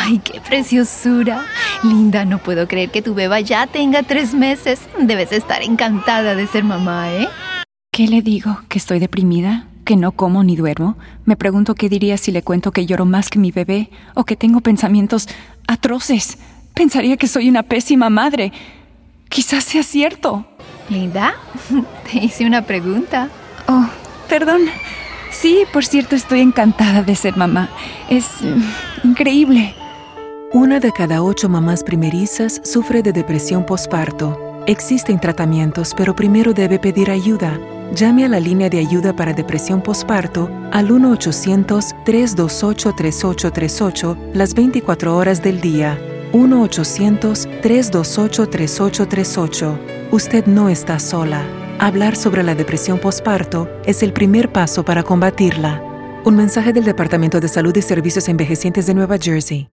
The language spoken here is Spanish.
¡Ay, qué preciosura! Linda, no puedo creer que tu beba ya tenga 3 meses. Debes estar encantada de ser mamá, ¿eh? ¿Qué le digo? ¿Que estoy deprimida? ¿Que no como ni duermo? Me pregunto qué diría si le cuento que lloro más que mi bebé o que tengo pensamientos atroces. Pensaría que soy una pésima madre. Quizás sea cierto. Linda, te hice una pregunta. Oh, perdón. Sí, por cierto, estoy encantada de ser mamá. Es increíble. 1 de cada 8 mamás primerizas sufre de depresión posparto. Existen tratamientos, pero primero debe pedir ayuda. Llame a la línea de ayuda para depresión posparto al 1-800-328-3838 las 24 horas del día. 1-800-328-3838. Usted no está sola. Hablar sobre la depresión posparto es el primer paso para combatirla. Un mensaje del Departamento de Salud y Servicios Envejecientes de Nueva Jersey.